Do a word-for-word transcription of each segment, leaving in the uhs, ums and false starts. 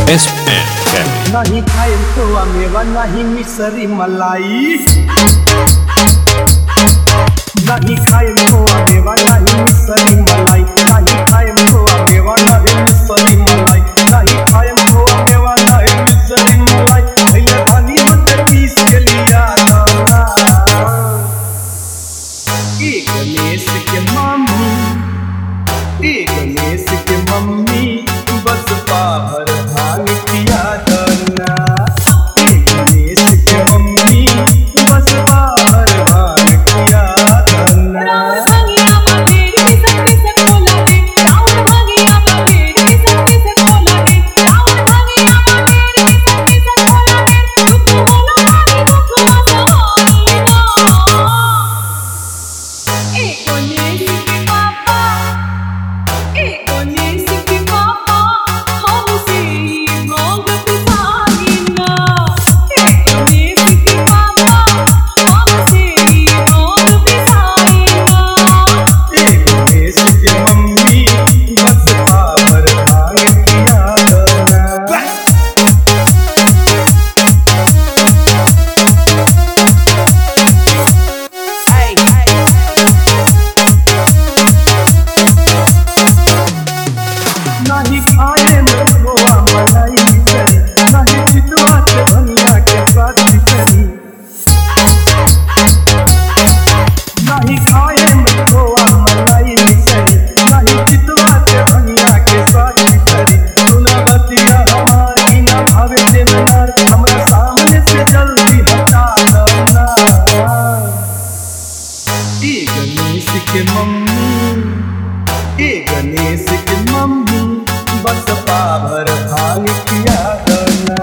S N cafe. नहीं खाए खोआ मेवा नहीं मिसरी मलाई, नहीं खाए खोआ मेवा नहीं मिसरी मलाई, नहीं खाए खोआ मेवा नहीं मिसरी मलाई, नहीं खाए खोआ मेवा नहीं मिसरी मलाई। भैया धनी मत पीस के लिया दाना ए गणेश के मम्मी, ए गणेश के मम्मी बस पाभर भांग पिया दना। ए गणेश के मम्मी बस पाभर भांग पिया दना। नहीं खाए में खोआ मलाई मिसरी, नहीं चितवा के धनिया के स्वाद मिसरी। नहीं खाए में खोआ मलाई मिसरी, नहीं चितवा के धनिया के स्वाद मिसरी। सुना बतिया हमारी ना भावे देवनार, हमरा सामने से जल्दी हटा दना। ए गणेश के मम्मी, ए गणेश के मम्मी बस पाभर भांग पिया दना।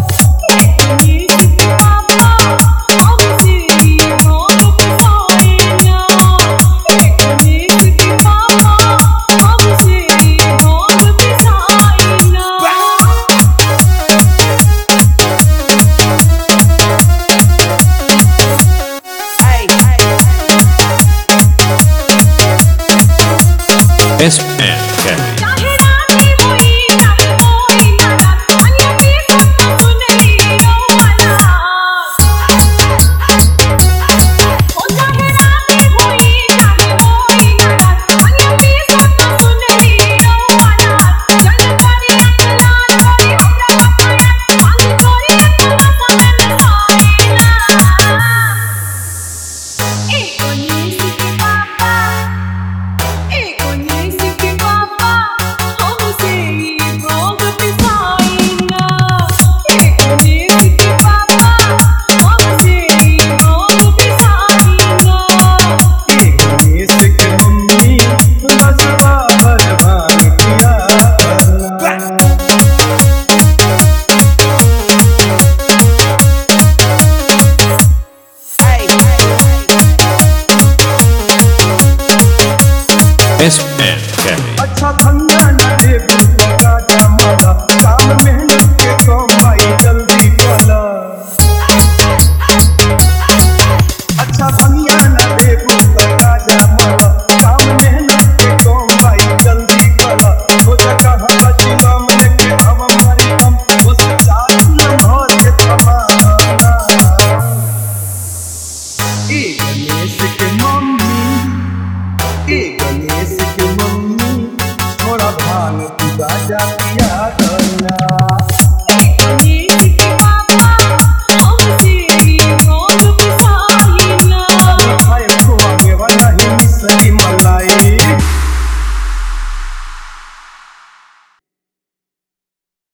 S N cafe. S N cafe. अच्छा धनिया न देबू पका जमाला, काम मेहनत के कमाई जल्दी कला। अच्छा धनिया न देबू पका जमाला, काम मेहनत के कमाई जल्दी कला। हो जगह हम बचिलम लेके हम मरी हम, वो चालू न भर के थमाना। ए